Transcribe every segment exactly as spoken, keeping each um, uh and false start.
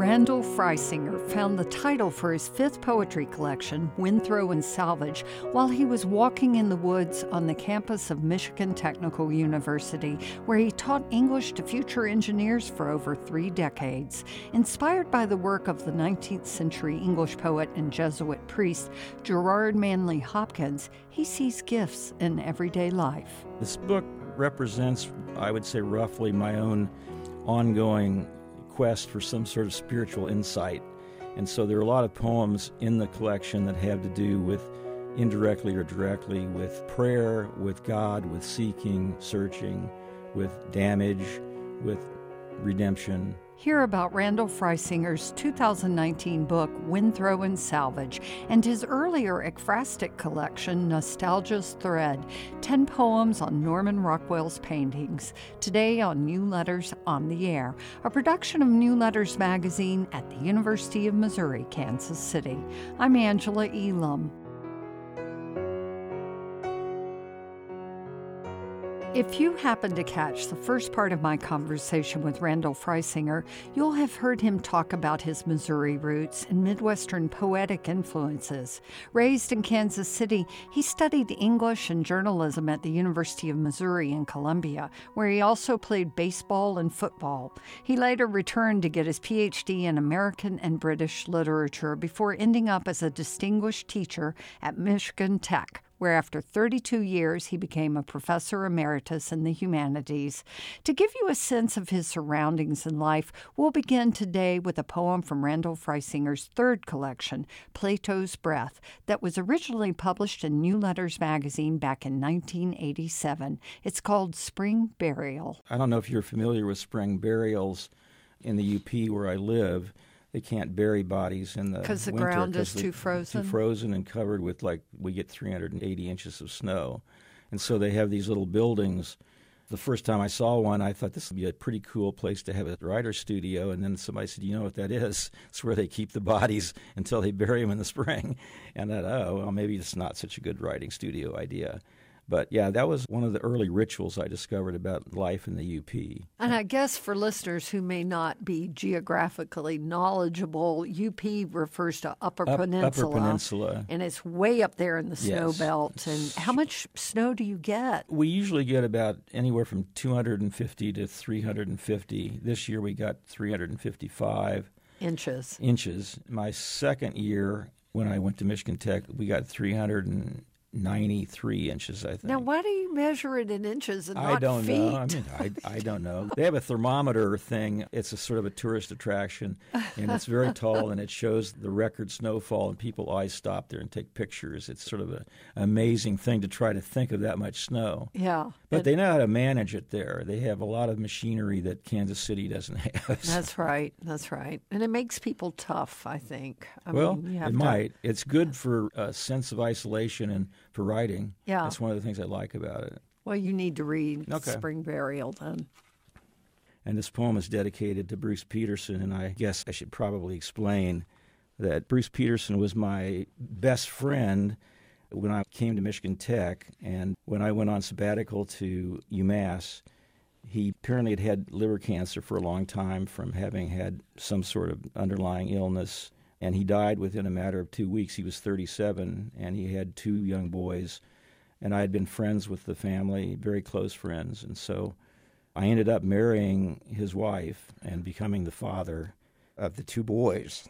Randall Freisinger found the title for his fifth poetry collection, Windthrow and Salvage, while he was walking in the woods on the campus of Michigan Technical University, where he taught English to future engineers for over three decades. Inspired by the work of the nineteenth century English poet and Jesuit priest Gerard Manley Hopkins, he sees gifts in everyday life. This book represents, I would say, roughly my own ongoing quest for some sort of spiritual insight. And so there are a lot of poems in the collection that have to do with, indirectly or directly, with prayer, with God, with seeking, searching, with damage, with redemption. Hear about Randall Freisinger's two thousand nineteen book, Windthrow and Salvage, and his earlier ekphrastic collection, Nostalgia's Thread, ten poems on Norman Rockwell's paintings, today on New Letters on the Air, a production of New Letters magazine at the University of Missouri, Kansas City. I'm Angela Elam. If you happened to catch the first part of my conversation with Randall Freisinger, you'll have heard him talk about his Missouri roots and Midwestern poetic influences. Raised in Kansas City, he studied English and journalism at the University of Missouri in Columbia, where he also played baseball and football. He later returned to get his P H D in American and British literature before ending up as a distinguished teacher at Michigan Tech, where after thirty-two years he became a professor emeritus in the humanities. To give you a sense of his surroundings in life, we'll begin today with a poem from Randall Freisinger's third collection, Plato's Breath, that was originally published in New Letters magazine back in nineteen eighty-seven. It's called Spring Burial. I don't know if you're familiar with spring burials in the U P where I live. They can't bury bodies in the winter. Because the ground is too frozen? Too frozen and covered with, like, we get three hundred eighty inches of snow. And so they have these little buildings. The first time I saw one, I thought this would be a pretty cool place to have a writer's studio. And then somebody said, you know what that is? It's where they keep the bodies until they bury them in the spring. And I thought, oh, well, maybe it's not such a good writing studio idea. But, yeah, that was one of the early rituals I discovered about life in the U P. And I guess for listeners who may not be geographically knowledgeable, U P refers to Upper Up, Peninsula. Upper Peninsula. And it's way up there in the snow Yes. belt. And how much snow do you get? We usually get about anywhere from two hundred fifty to three hundred fifty. This year we got three hundred fifty-five Inches. inches. My second year, when I went to Michigan Tech, we got three hundred ninety-three inches, I think. Now, why do you measure it in inches and not I don't feet? know. I mean, I, I don't know. They have a thermometer thing. It's a sort of a tourist attraction, and it's very tall, and it shows the record snowfall, and people always stop there and take pictures. It's sort of a, an amazing thing to try to think of that much snow. Yeah. But it, they know how to manage it there. They have a lot of machinery that Kansas City doesn't have. That's right. That's right. And it makes people tough, I think. I well, mean, you have it to, might. It's good for a sense of isolation and for writing. Yeah. That's one of the things I like about it. Well, you need to read Okay. Spring Burial then. And this poem is dedicated to Bruce Peterson, and I guess I should probably explain that Bruce Peterson was my best friend when I came to Michigan Tech, and when I went on sabbatical to UMass, he apparently had had liver cancer for a long time from having had some sort of underlying illness, and he died within a matter of two weeks. He was thirty-seven, and he had two young boys, and I had been friends with the family, very close friends, and so I ended up marrying his wife and becoming the father of the two boys.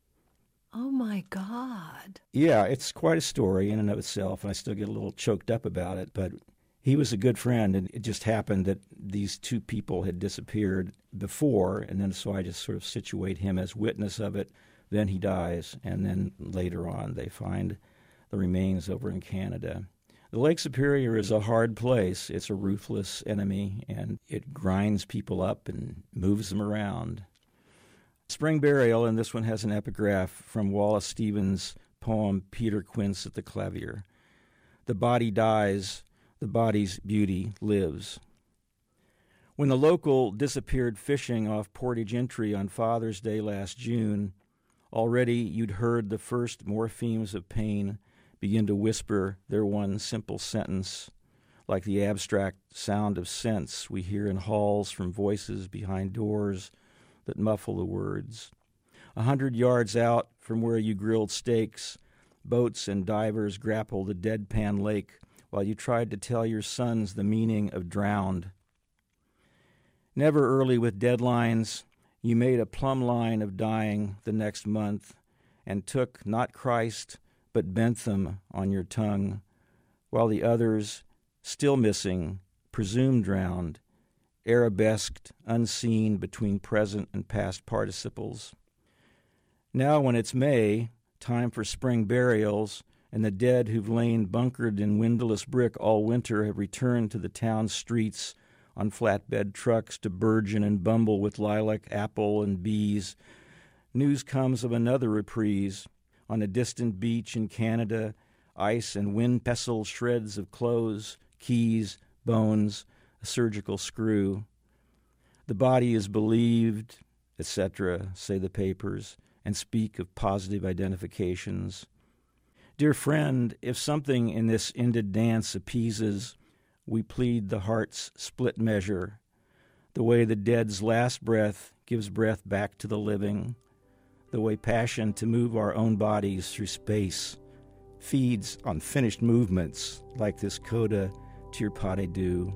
Oh, my God. Yeah, it's quite a story in and of itself, and I still get a little choked up about it, but he was a good friend, and it just happened that these two people had disappeared before, and then so I just sort of situate him as witness of it. Then he dies, and then later on they find the remains over in Canada. The Lake Superior is a hard place. It's a ruthless enemy, and it grinds people up and moves them around. Spring Burial, and this one has an epigraph from Wallace Stevens' poem, Peter Quince at the Clavier. The body dies, the body's beauty lives. When the local disappeared fishing off Portage Entry on Father's Day last June, already you'd heard the first morphemes of pain begin to whisper their one simple sentence, like the abstract sound of sense we hear in halls from voices behind doors that muffle the words. A hundred yards out from where you grilled steaks, boats and divers grappled the deadpan lake while you tried to tell your sons the meaning of drowned. Never early with deadlines, you made a plumb line of dying the next month and took not Christ but Bentham on your tongue, while the others, still missing, presumed drowned, arabesqued, unseen between present and past participles. Now when it's May, time for spring burials, and the dead who've lain bunkered in windowless brick all winter have returned to the town streets on flatbed trucks to burgeon and bumble with lilac, apple, and bees, news comes of another reprise. On a distant beach in Canada, ice and wind-pestled shreds of clothes, keys, bones, a surgical screw. The body is believed, et cetera, say the papers, and speak of positive identifications. Dear friend, if something in this ended dance appeases, we plead the heart's split measure, the way the dead's last breath gives breath back to the living, the way passion to move our own bodies through space feeds on finished movements like this coda tir pas du.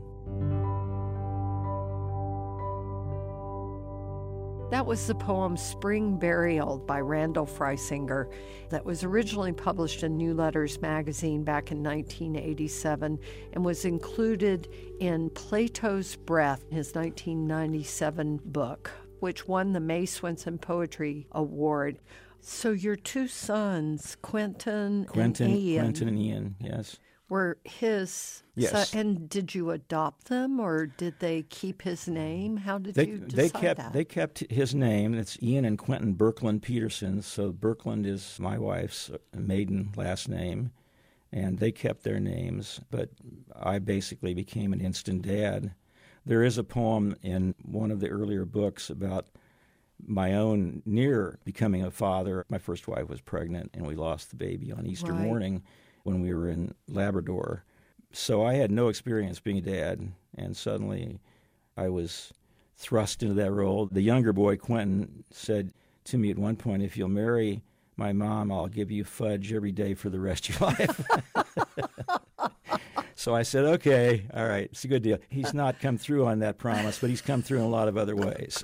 That was the poem Spring Burial by Randall Freisinger that was originally published in New Letters magazine back in nineteen eighty-seven and was included in Plato's Breath, his nineteen ninety-seven book, which won the May Swenson Poetry Award. So your two sons, Quentin, Quentin and Ian, Quentin and Ian, yes. were his. Yes. So, and did you adopt them, or did they keep his name? How did They, you decide they kept that? they kept his name. It's Ian and Quentin Birkeland Peterson. So Birkeland is my wife's maiden last name, and they kept their names. But I basically became an instant dad. There is a poem in one of the earlier books about my own near becoming a father. My first wife was pregnant, and we lost the baby on Easter Right. morning when we were in Labrador. So I had no experience being a dad, and suddenly I was thrust into that role. The younger boy, Quentin, said to me at one point, if you'll marry my mom, I'll give you fudge every day for the rest of your life. So I said, okay, all right, it's a good deal. He's not come through on that promise, but he's come through in a lot of other ways.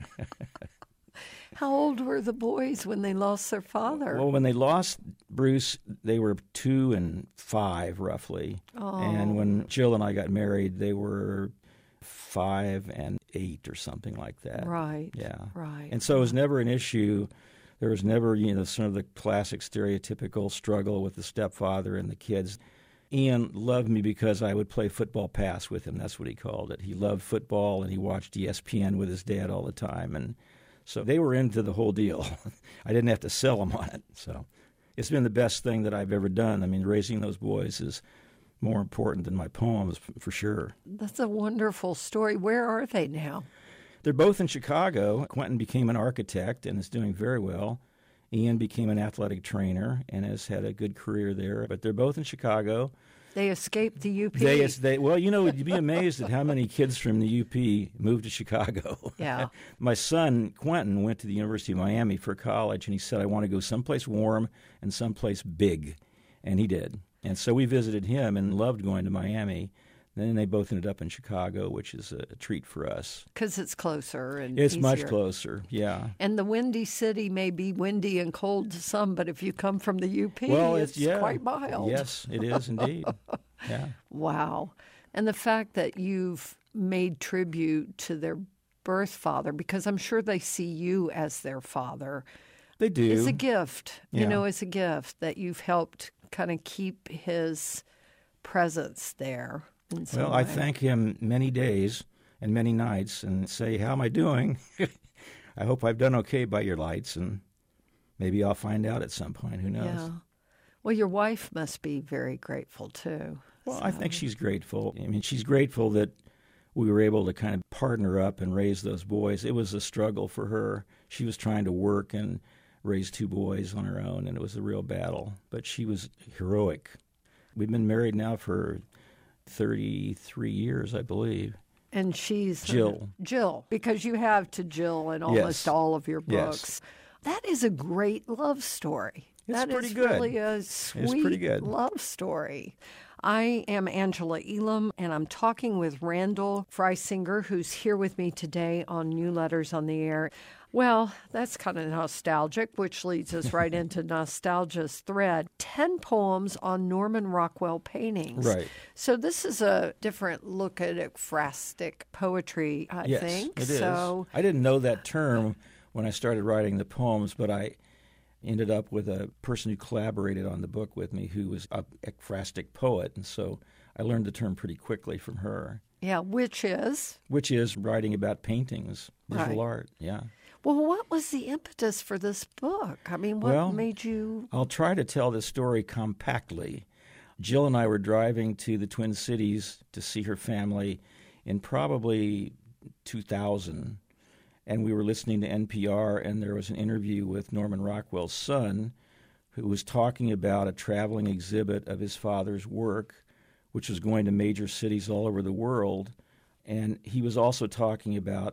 How old were the boys when they lost their father? Well, when they lost Bruce, they were two and five, roughly. Oh. And when Jill and I got married, they were five and eight or something like that. Right. Yeah. Right. And so it was never an issue. There was never, you know, sort of the classic stereotypical struggle with the stepfather and the kids. Ian loved me because I would play football pass with him. That's what he called it. He loved football, and he watched E S P N with his dad all the time. And so they were into the whole deal. I didn't have to sell them on it. So it's been the best thing that I've ever done. I mean, raising those boys is more important than my poems, for sure. That's a wonderful story. Where are they now? They're both in Chicago. Quentin became an architect and is doing very well. Ian became an athletic trainer and has had a good career there. But they're both in Chicago. They escaped the U P. They, they, well, you know, you'd be amazed at how many kids from the U P moved to Chicago. Yeah. My son, Quentin, went to the University of Miami for college, and he said, I want to go someplace warm and someplace big. And he did. And so we visited him and loved going to Miami. Then they both ended up in Chicago, which is a treat for us. Because it's closer and It's easier. much closer, yeah. And the Windy City may be windy and cold to some, but if you come from the U P, Well, it's, it's, yeah. quite mild. Yes, it is indeed. Yeah. Wow. And the fact that you've made tribute to their birth father, because I'm sure they see you as their father, They do. is a gift. You Yeah. know, it's a gift that you've helped kind of keep his presence there. In some Well, I way. thank him many days and many nights and say, how am I doing? I hope I've done okay by your lights, and maybe I'll find out at some point. Who knows? Yeah. Well, your wife must be very grateful, too. Well, I So- think she's grateful. I mean, she's grateful that we were able to kind of partner up and raise those boys. It was a struggle for her. She was trying to work and raise two boys on her own, and it was a real battle. But she was heroic. We've been married now for thirty-three years, I believe. And she's Jill. Jill, because you have to Jill in almost Yes. all of your Yes. books. That is a great love story. It's that pretty is good. really a sweet pretty good. love story. I am Angela Elam, and I'm talking with Randall Freisinger, who's here with me today on New Letters on the Air. Well, that's kind of nostalgic, which leads us right into nostalgia's thread. Ten poems on Norman Rockwell paintings. Right. So this is a different look at ekphrastic poetry, I yes, think. It is. So I didn't know that term when I started writing the poems, but I ended up with a person who collaborated on the book with me who was a ekphrastic poet, and so I learned the term pretty quickly from her. Yeah, which is? Which is writing about paintings, visual Right. art, yeah. Well, what was the impetus for this book? I mean, what well, made you... I'll try to tell this story compactly. Jill and I were driving to the Twin Cities to see her family in probably two thousand, and we were listening to N P R, and there was an interview with Norman Rockwell's son, who was talking about a traveling exhibit of his father's work, which was going to major cities all over the world. And he was also talking about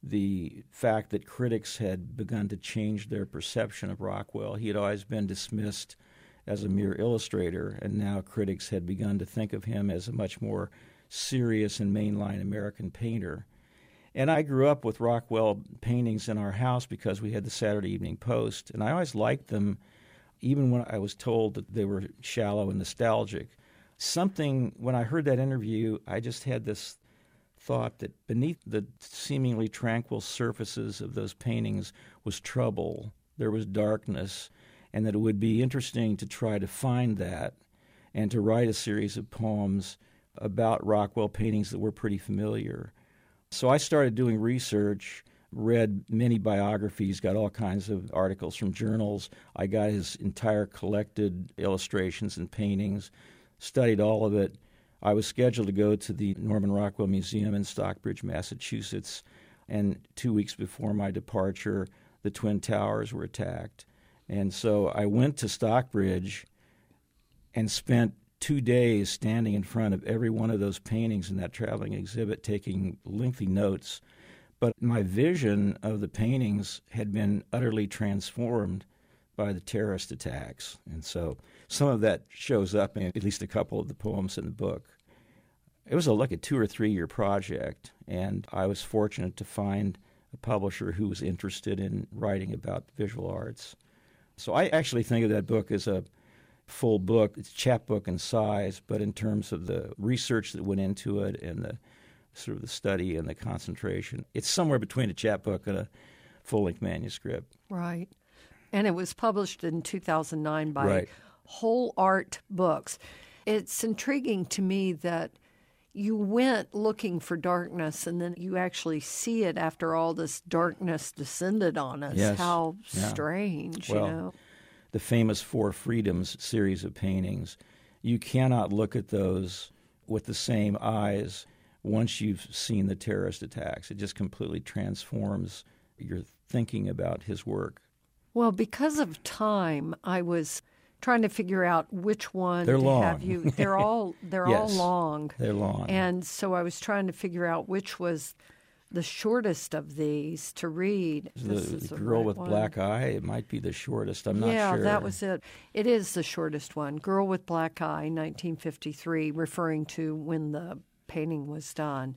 the fact that critics had begun to change their perception of Rockwell. He had always been dismissed as a mere illustrator, and now critics had begun to think of him as a much more serious and mainline American painter. And I grew up with Rockwell paintings in our house because we had the Saturday Evening Post, and I always liked them, even when I was told that they were shallow and nostalgic. Something, when I heard that interview, I just had this thought that beneath the seemingly tranquil surfaces of those paintings was trouble, there was darkness, and that it would be interesting to try to find that and to write a series of poems about Rockwell paintings that were pretty familiar. So I started doing research, read many biographies, got all kinds of articles from journals. I got his entire collected illustrations and paintings, studied all of it. I was scheduled to go to the Norman Rockwell Museum in Stockbridge, Massachusetts, and two weeks before my departure, the Twin Towers were attacked. And so I went to Stockbridge and spent two days standing in front of every one of those paintings in that traveling exhibit, taking lengthy notes. But my vision of the paintings had been utterly transformed by the terrorist attacks. And so some of that shows up in at least a couple of the poems in the book. It was a, like a two or three year project, and I was fortunate to find a publisher who was interested in writing about visual arts. So I actually think of that book as a full book. It's a chapbook in size, but in terms of the research that went into it and the sort of the study and the concentration, it's somewhere between a chapbook and a full-length manuscript. Right. And it was published in two thousand nine by Right. Whole Art Books. It's intriguing to me that you went looking for darkness, and then you actually see it after all this darkness descended on us. Yes. How Yeah. strange, Well, you know. The famous Four Freedoms series of paintings, you cannot look at those with the same eyes once you've seen the terrorist attacks. It just completely transforms your thinking about his work. Well, because of time, I was trying to figure out which one They're to long. have you. They're all they're Yes. all long. They're long. And so I was trying to figure out which was the shortest of these to read. the This is the Girl right with one. Black Eye, it might be the shortest. I'm not yeah, sure. that was it. It is the shortest one. Girl with Black Eye, nineteen fifty-three, referring to when the painting was done.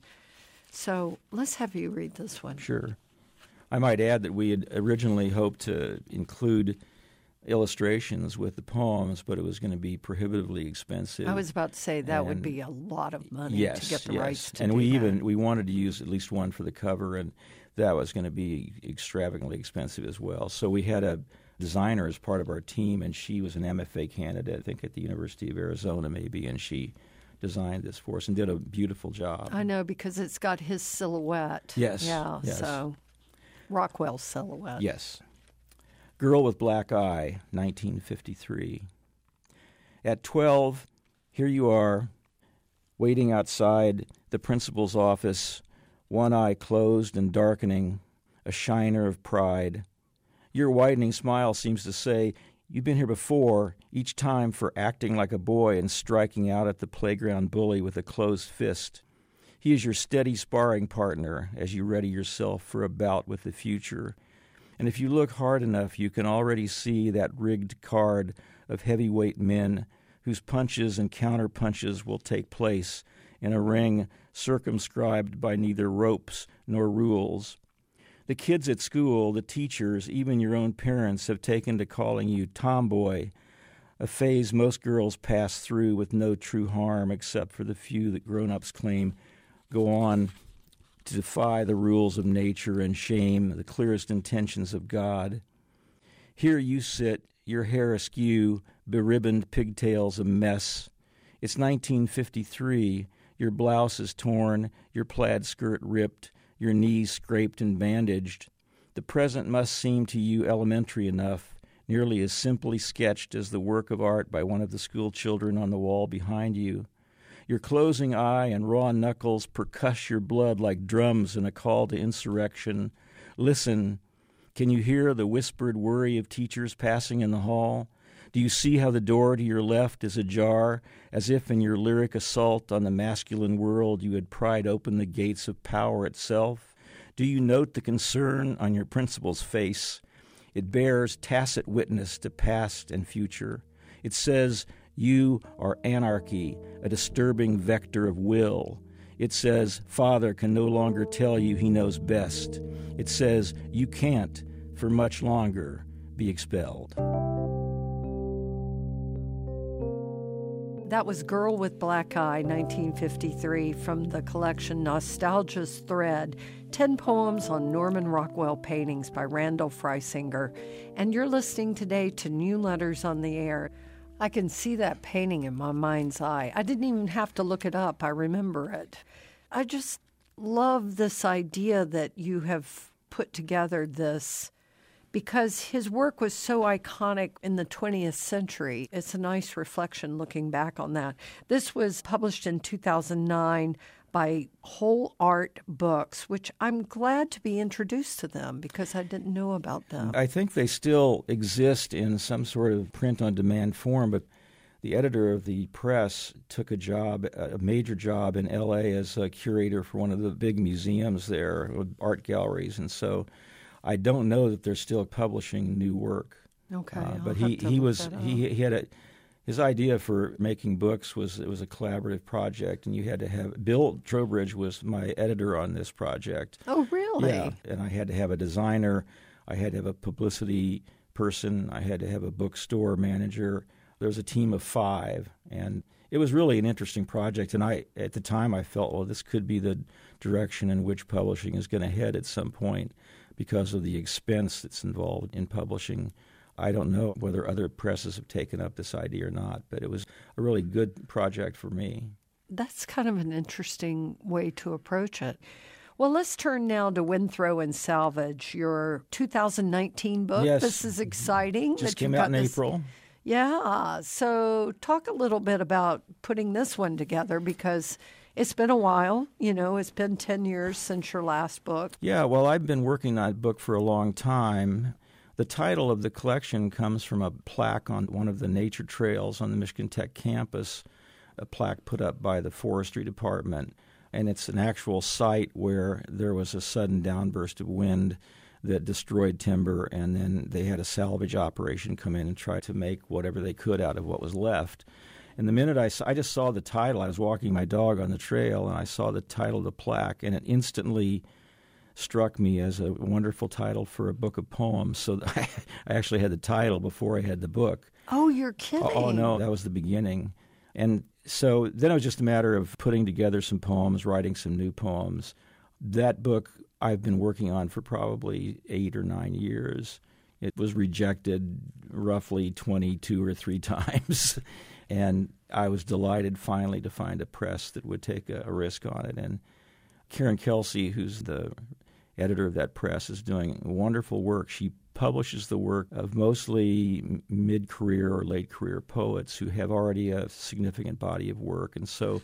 So let's have you read this one. Sure. I might add that we had originally hoped to include illustrations with the poems, but it was going to be prohibitively expensive. I was about to say that would And- be a lot of money yes, to get the yes. rights to and do we that. even we wanted to use at least one for the cover, and that was going to be extravagantly expensive as well. So we had a designer as part of our team, and she was an M F A candidate, I think at the University of Arizona maybe, and she designed this for us and did a beautiful job. I know, because it's got his silhouette. Yes, Yeah, yes. so Rockwell's silhouette. Yes. Girl with Black Eye, nineteen fifty-three. At twelve, here you are, waiting outside the principal's office, one eye closed and darkening, a shiner of pride. Your widening smile seems to say, you've been here before, each time for acting like a boy and striking out at the playground bully with a closed fist. He is your steady sparring partner as you ready yourself for a bout with the future. And if you look hard enough, you can already see that rigged card of heavyweight men whose punches and counterpunches will take place in a ring circumscribed by neither ropes nor rules. The kids at school, the teachers, even your own parents have taken to calling you tomboy, a phase most girls pass through with no true harm except for the few that grown-ups claim go on to defy the rules of nature and shame the clearest intentions of God. Here you sit, your hair askew, beribboned pigtails a mess. It's nineteen fifty-three, your blouse is torn, your plaid skirt ripped, your knees scraped and bandaged. The present must seem to you elementary enough, nearly as simply sketched as the work of art by one of the school children on the wall behind you. Your closing eye and raw knuckles percuss your blood like drums in a call to insurrection. Listen, can you hear the whispered worry of teachers passing in the hall? Do you see how the door to your left is ajar, as if in your lyric assault on the masculine world you had pried open the gates of power itself? Do you note the concern on your principal's face? It bears tacit witness to past and future. It says, you are anarchy, a disturbing vector of will. It says, Father can no longer tell you he knows best. It says, you can't, for much longer, be expelled. That was Girl with Black Eye, nineteen fifty-three, from the collection Nostalgia's Thread, ten poems on Norman Rockwell paintings by Randall Freisinger. And you're listening today to New Letters on the Air. I can see that painting in my mind's eye. I didn't even have to look it up. I remember it. I just love this idea that you have put together this, because his work was so iconic in the twentieth century. It's a nice reflection looking back on that. This was published in two thousand nine by Whole Art Books, which I'm glad to be introduced to them because I didn't know about them. I think they still exist in some sort of print-on-demand form, but the editor of the press took a job, a major job in L A as a curator for one of the big museums there, art galleries, and so I don't know that they're still publishing new work. Okay, uh, I'll but have he to he look was that up. he he had a his idea for making books was it was a collaborative project, and you had to have Bill Trowbridge was my editor on this project. Oh, really? Yeah, and I had to have a designer, I had to have a publicity person, I had to have a bookstore manager. There was a team of five, and it was really an interesting project. And I, at the time, I felt, well, this could be the direction in which publishing is going to head at some point because of the expense that's involved in publishing. I don't know whether other presses have taken up this idea or not, but it was a really good project for me. That's kind of an interesting way to approach it. Well, let's turn now to Windthrow and Salvage, your two thousand nineteen book. Yes. This is exciting. Just that you've came out got in this- April. Yeah. So talk a little bit about putting this one together because it's been a while. You know, it's been ten years since your last book. Yeah, well, I've been working on that book for a long time. The title of the collection comes from a plaque on one of the nature trails on the Michigan Tech campus, a plaque put up by the forestry department. And it's an actual site where there was a sudden downburst of wind that destroyed timber, and then they had a salvage operation come in and try to make whatever they could out of what was left. And the minute I saw, I just saw the title, I was walking my dog on the trail, and I saw the title of the plaque, and it instantly struck me as a wonderful title for a book of poems. So I, I actually had the title before I had the book. Oh, you're kidding. Oh, no, that was the beginning. And so then it was just a matter of putting together some poems, writing some new poems. That book I've been working on for probably eight or nine years. It was rejected roughly twenty-two or three times. And I was delighted finally to find a press that would take a, a risk on it. And Karen Kelsey, who's the editor of that press, is doing wonderful work. She publishes the work of mostly mid-career or late-career poets who have already a significant body of work. And so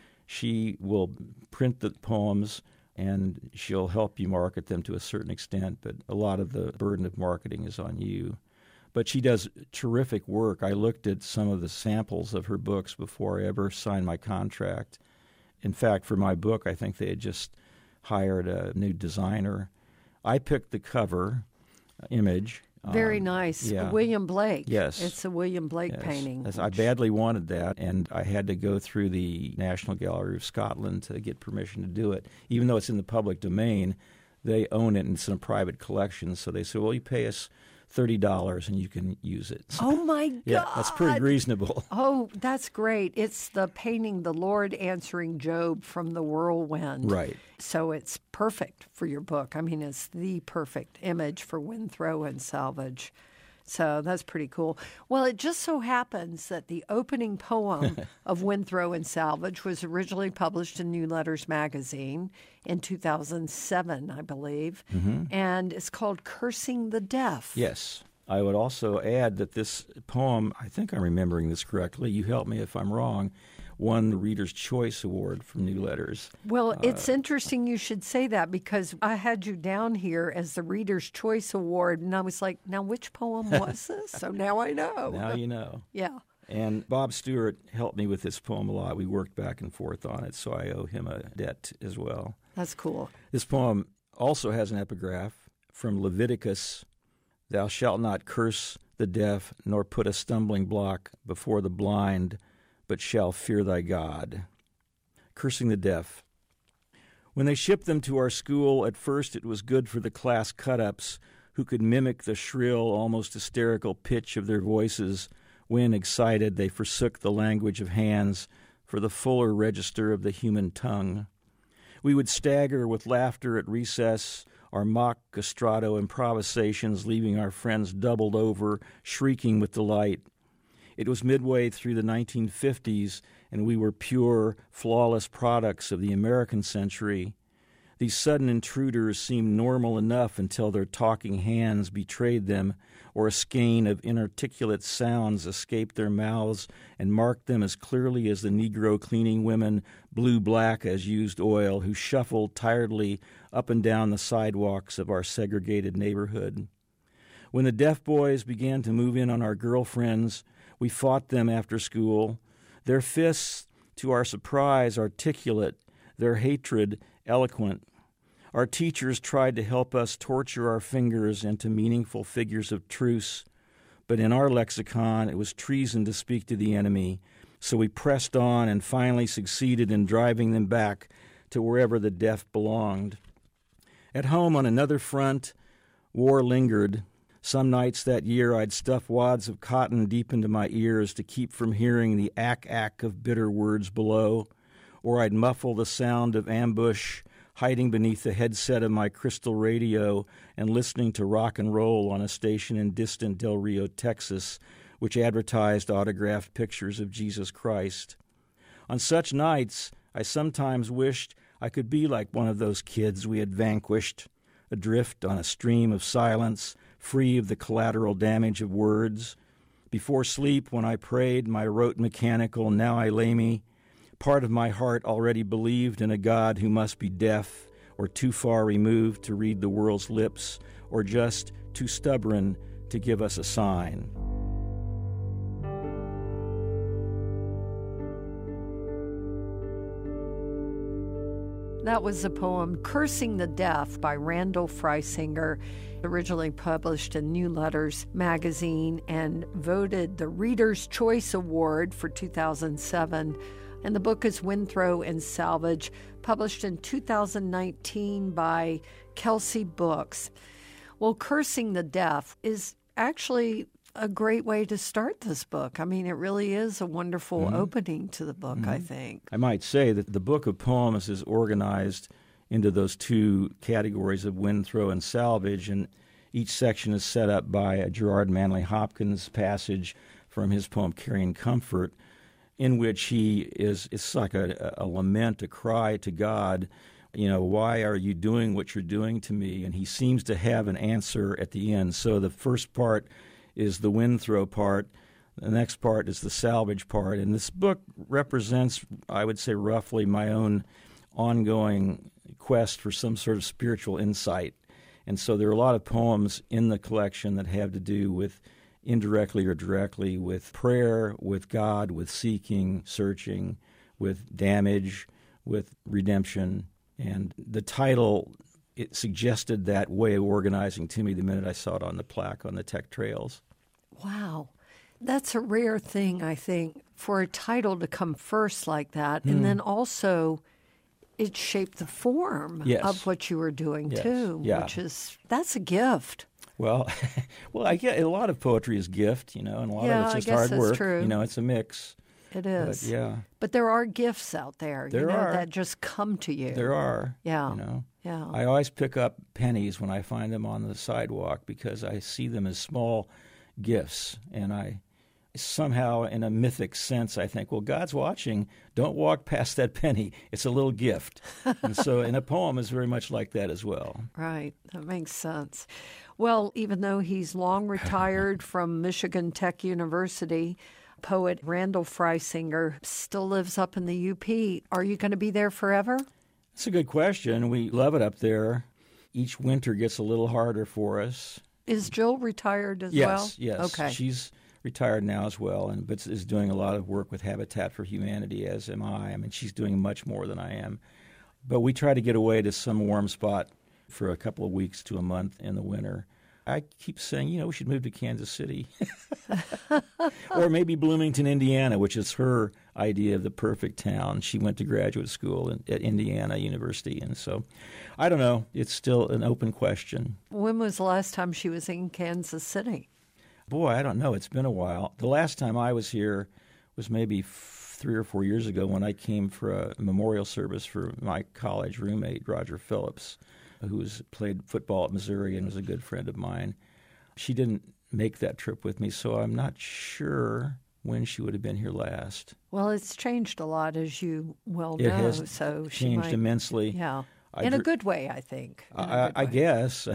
she will print the poems, and she'll help you market them to a certain extent, but a lot of the burden of marketing is on you. But she does terrific work. I looked at some of the samples of her books before I ever signed my contract. In fact, for my book, I think they had just hired a new designer. I picked the cover. image. Very Um, nice. yeah. William Blake. Yes. It's a William Blake Yes. painting. Yes, I badly wanted that, and I had to go through the National Gallery of Scotland to get permission to do it. Even though it's in the public domain, they own it, and it's in a private collection. So they said, well, you pay us thirty dollars and you can use it. So, Oh, my God. yeah, that's pretty reasonable. Oh, that's great. It's the painting, The Lord Answering Job from the Whirlwind. Right. So it's perfect for your book. I mean, it's the perfect image for Windthrow and Salvage. So that's pretty cool. Well, it just so happens that the opening poem of Windthrow and Salvage was originally published in New Letters magazine in two thousand seven, I believe, Mm-hmm. and it's called Cursing the Deaf. Yes. I would also add that this poem, I think I'm remembering this correctly, you help me if I'm wrong, won the Reader's Choice Award from New Letters. Well, it's interesting you should say that because I had you down here as the Reader's Choice Award, and I was like, now which poem was this? So now I know. Now you know. Yeah. And Bob Stewart helped me with this poem a lot. We worked back and forth on it, so I owe him a debt as well. That's cool. This poem also has an epigraph from Leviticus: "Thou shalt not curse the deaf, nor put a stumbling block before the blind, but shall fear thy God." Cursing the deaf. When they shipped them to our school, at first it was good for the class cut-ups who could mimic the shrill, almost hysterical pitch of their voices when, excited, they forsook the language of hands for the fuller register of the human tongue. We would stagger with laughter at recess, our mock castrato improvisations leaving our friends doubled over, shrieking with delight. It was midway through the nineteen fifties, and we were pure, flawless products of the American century. These sudden intruders seemed normal enough until their talking hands betrayed them, or a skein of inarticulate sounds escaped their mouths and marked them as clearly as the Negro cleaning women, blue-black as used oil, who shuffled tiredly up and down the sidewalks of our segregated neighborhood. When the deaf boys began to move in on our girlfriends, we fought them after school, their fists, to our surprise, articulate, their hatred eloquent. Our teachers tried to help us torture our fingers into meaningful figures of truce, but in our lexicon it was treason to speak to the enemy, so we pressed on and finally succeeded in driving them back to wherever the deaf belonged. At home on another front, war lingered. Some nights that year I'd stuff wads of cotton deep into my ears to keep from hearing the ack-ack of bitter words below, or I'd muffle the sound of ambush, hiding beneath the headset of my crystal radio and listening to rock and roll on a station in distant Del Rio, Texas, which advertised autographed pictures of Jesus Christ. On such nights, I sometimes wished I could be like one of those kids we had vanquished, adrift on a stream of silence, free of the collateral damage of words. Before sleep, when I prayed my rote mechanical "Now I lay me," part of my heart already believed in a God who must be deaf or too far removed to read the world's lips or just too stubborn to give us a sign. That was the poem Cursing the Deaf by Randall Freisinger, originally published in New Letters magazine and voted the Reader's Choice Award for two thousand seven. And the book is Windthrow and Salvage, published in two thousand nineteen by Kelsey Books. Well, Cursing the Deaf is actually a great way to start this book. I mean, it really is a wonderful mm-hmm. opening to the book, mm-hmm. I think. I might say that the book of poems is organized into those two categories of Windthrow and Salvage, and each section is set up by a Gerard Manley Hopkins passage from his poem Carrying Comfort, in which he is, it's like a, a lament, a cry to God, you know, why are you doing what you're doing to me? And he seems to have an answer at the end. So the first part is the Windthrow part. The next part is the Salvage part. And this book represents, I would say, roughly my own ongoing quest for some sort of spiritual insight. And so there are a lot of poems in the collection that have to do with, indirectly or directly, with prayer, with God, with seeking, searching, with damage, with redemption. And the title it suggested that way of organizing to me the minute I saw it on the plaque on the Tech Trails. Wow. That's a rare thing, I think, for a title to come first like that. Mm. And then also it shaped the form yes. of what you were doing, yes. too, yeah. which is, that's a gift. Well, well, I get a lot of poetry is gift, you know, and a lot yeah, of it's just I guess hard that's work. True. You know, it's a mix. It is. But, yeah. But there are gifts out there, there you know, are. that just come to you. There are. Yeah. You know. Yeah. I always pick up pennies when I find them on the sidewalk because I see them as small gifts, and I somehow, in a mythic sense, I think, well, God's watching. Don't walk past that penny. It's a little gift. And so, and a poem is very much like that as well. Right. That makes sense. Well, even though he's long retired from Michigan Tech University, poet Randall Freisinger still lives up in the U P. Are you going to be there forever? That's a good question. We love it up there. Each winter gets a little harder for us. Is Jill retired as yes, well? Yes, yes. Okay. She's retired now as well, and but is doing a lot of work with Habitat for Humanity, as am I. I mean, she's doing much more than I am. But we try to get away to some warm spot for a couple of weeks to a month in the winter. I keep saying, you know, we should move to Kansas City. Or maybe Bloomington, Indiana, which is her idea of the perfect town. She went to graduate school in, at Indiana University. And so, I don't know. It's still an open question. When was the last time she was in Kansas City? Boy, I don't know. It's been a while. The last time I was here was maybe f- three or four years ago when I came for a memorial service for my college roommate, Roger Phillips, who was, played football at Missouri and was a good friend of mine. She didn't make that trip with me, so I'm not sure when she would have been here last. Well, it's changed a lot, as you well it know. Has so she changed might, immensely. Yeah, I in dr- a good way, I think. I, I guess.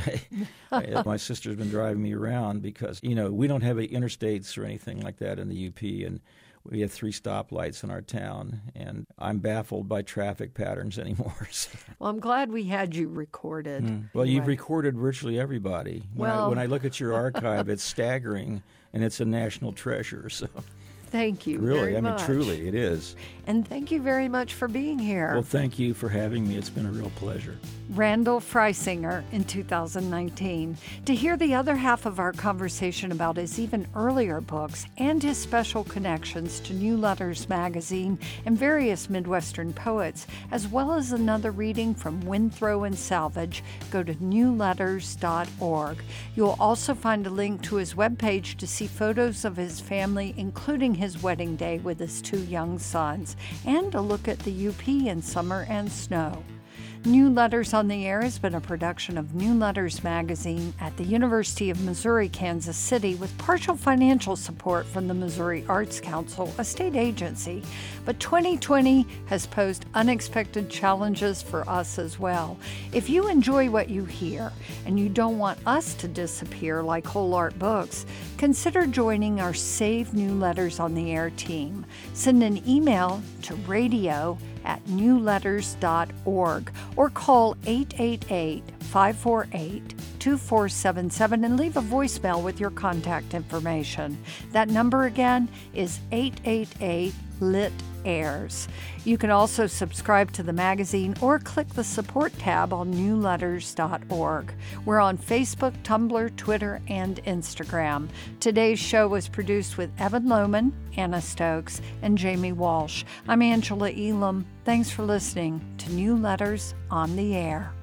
I, my sister's been driving me around because, you know, we don't have any interstates or anything like that in the U P, and we have three stoplights in our town, and I'm baffled by traffic patterns anymore. So. Well, I'm glad we had you recorded. Mm. Well, anyway. You've recorded virtually everybody. When, well, I, when I look at your archive, it's staggering, and it's a national treasure. So. Thank you Really, very I mean, much. truly, it is. And thank you very much for being here. Well, thank you for having me. It's been a real pleasure. Randall Freisinger in two thousand nineteen. To hear the other half of our conversation about his even earlier books and his special connections to New Letters magazine and various Midwestern poets, as well as another reading from Windthrow and Salvage, go to new letters dot org. You'll also find a link to his webpage to see photos of his family, including his wedding day with his two young sons, and a look at the U P in summer and snow. New Letters on the Air has been a production of New Letters magazine at the University of Missouri, Kansas City, with partial financial support from the Missouri Arts Council, a state agency. But twenty twenty has posed unexpected challenges for us as well. If you enjoy what you hear and you don't want us to disappear like Whole Art Books, consider joining our Save New Letters on the Air team. Send an email to radio at new letters dot org or call eight eight eight, five four eight, two four seven seven and leave a voicemail with your contact information. That number again is eight eight eight, L I T airs. You can also subscribe to the magazine or click the support tab on new letters dot org. We're on Facebook, Tumblr, Twitter, and Instagram. Today's show was produced with Evan Lohman, Anna Stokes, and Jamie Walsh. I'm Angela Elam. Thanks for listening to New Letters on the Air.